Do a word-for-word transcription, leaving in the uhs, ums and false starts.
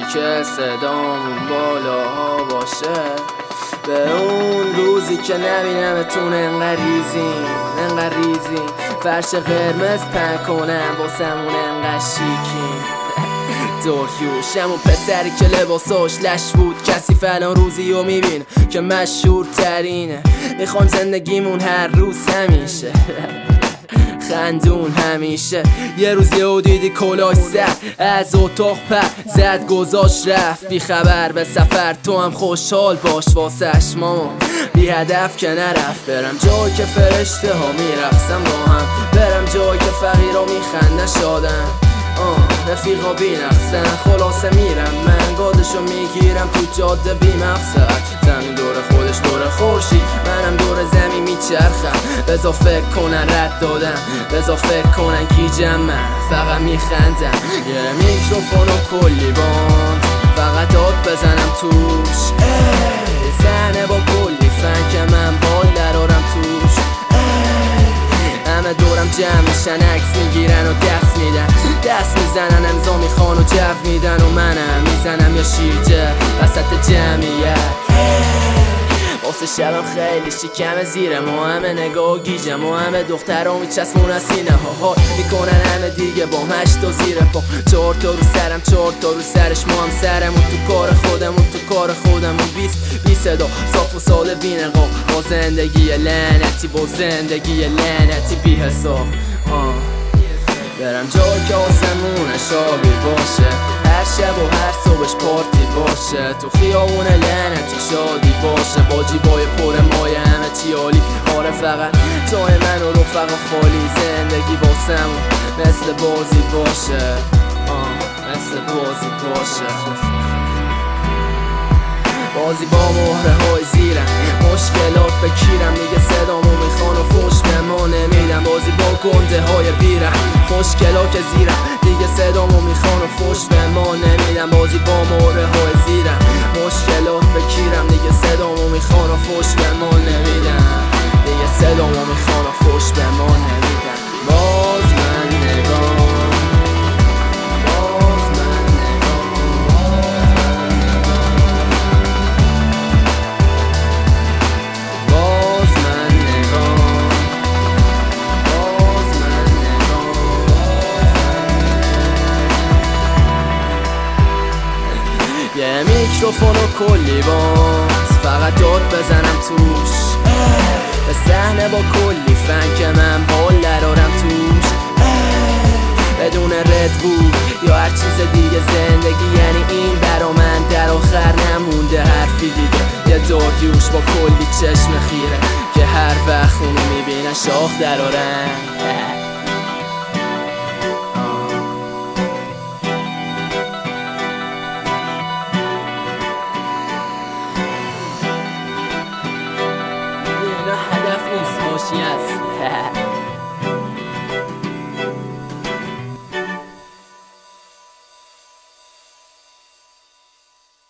که صدامون بالاها باشه، به اون روزی که نبینمتون انقدر ریزین انقدر ریزین فرش قرمز پن کنم واسمون انقدر شیکین. دورکیوشم اون پسری که لباساش لش بود، کسی فلان روزی رو میبین که مشهور ترینه. میخوام زندگیمون هر روز همیشه خندون همیشه. یه روز یهو دیدی کلاش زد از اتاق پر زد گذاشت رفت بی خبر به سفر. تو هم خوشحال باش واسش ماما، بی هدف که نرفت. برم جایی که فرشته ها میرقصن با هم، برم جایی که فقیرها میخندن شادن، آه رفیقا بینقصن. خلاصه میرم من گادشو میگیرم تو جاده بی مقصد. زمین دور خودش دور خورشید، منم دور زمین میچرخم. بذار فکر کنن رد دادم، بذار فکر کنن گیجم، من فقط میخندم. یه میکروفون و کلی باند فقط داد بزنم توش، زنه با کلی فن که من بال درارم توش. همه دورم جمع میشن عکس میگیرن و دست میدن، دست میزنن امضا میخوان و جو میدن و منم میزنم یا شیرجه وسط جمعیت. واسه شبم خیلی شکم زیرم و همه نگاه و گیجم و همه دخترها میچسبون از سینه ها ها میکنن همه دیگه با هشت و زیر پا. چهار تا رو سرم چهار تا رو سرش، ما هم سرمون تو کار خودمون تو کار خودمون. بیست بی صدا صاف و ساده بی نقاب، با زندگی لعنتی با زندگی لعنتی بی حساب. آه برم جایی که آسمون شابی باشه، هر شب و هر صبحش پارتی باشه، تو خیابون لعنتی شادی باشه، با جیبای پر مایه همه چی عالی. آره فقط جای من و رفقا خالی، زندگی واسمون مثل بازی باشه، آه مثل بازی باشه. بازی با مهره های زیرم، مشکلات بکیرم دیگه صدامو میخوان و فوش به ما نمیدم. بازی با گنده های بیرم، مشکلات که زیرم دیگه صدامو میخوان و فوش به ما نمیدم. بازی با مهره های زیرم، مشکلات بکیرم دیگه صدامو میخوان و فوش به ما نمیدم، دیگه صدامو میخوان و فوش به ما نمیدم. باز من نگاه یه میکروفون و کلی باز فقط داد بزنم توش، به صحنه با کلی فن که من بال درارم توش. بدون رد بود یا هر چیز دیگه زندگی یعنی این برا من در آخر نمونده حرفی دیگه. یه داریوش با کلی چشم خیره که هر وقت اونو میبینن شاخ درارن.